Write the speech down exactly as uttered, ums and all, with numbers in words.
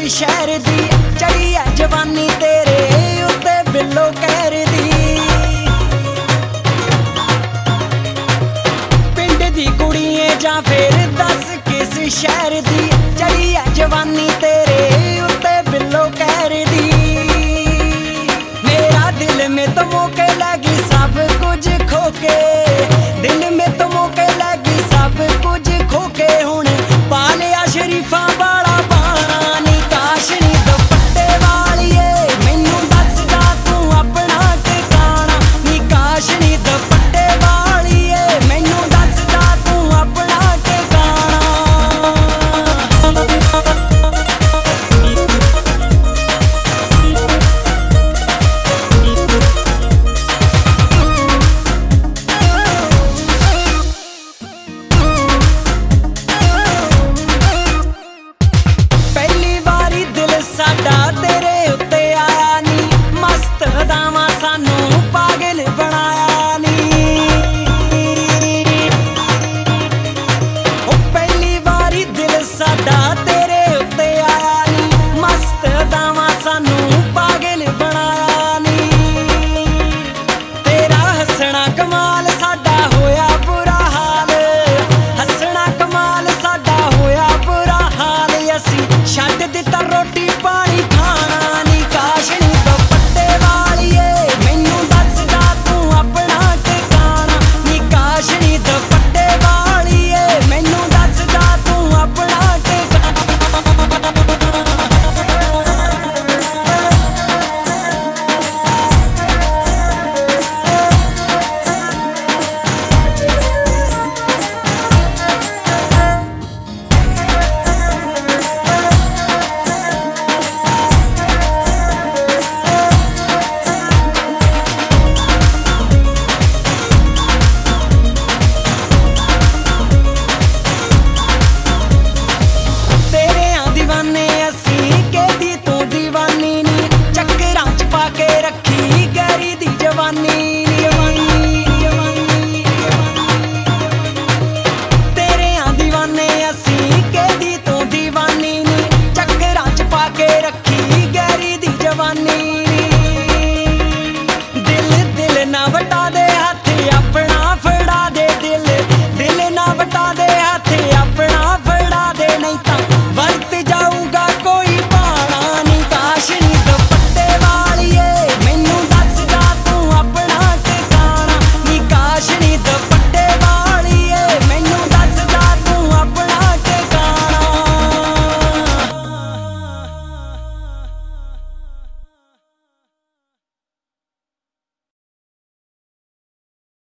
शहर दी चढ़ी है जवानी तेरे उत्ते बिल्लो कहर दी। पिंड दी कुड़िए जा फिर दस किस शहर दी चढ़ी है जवानी तेरे उत्ते बिल्लो कहर दी। मेरा दिल में तो मौके लगी सब कुछ खोके, दिल में तो मौके लगी सब कुछ खोके। हुण पा लिया शरीफा वाला बाणा नी काश नी दुपट्टे वालिए मैनू दस जा तू अपना ठिकाना नी काश नी दुपट्टे वालिए मैनू दस जा तू अपना ठिकाना। साडा तेरे उत्ते आया नी मस्त दावा सानू पागल बनाया नी। ओ पहली बारी दिल साडा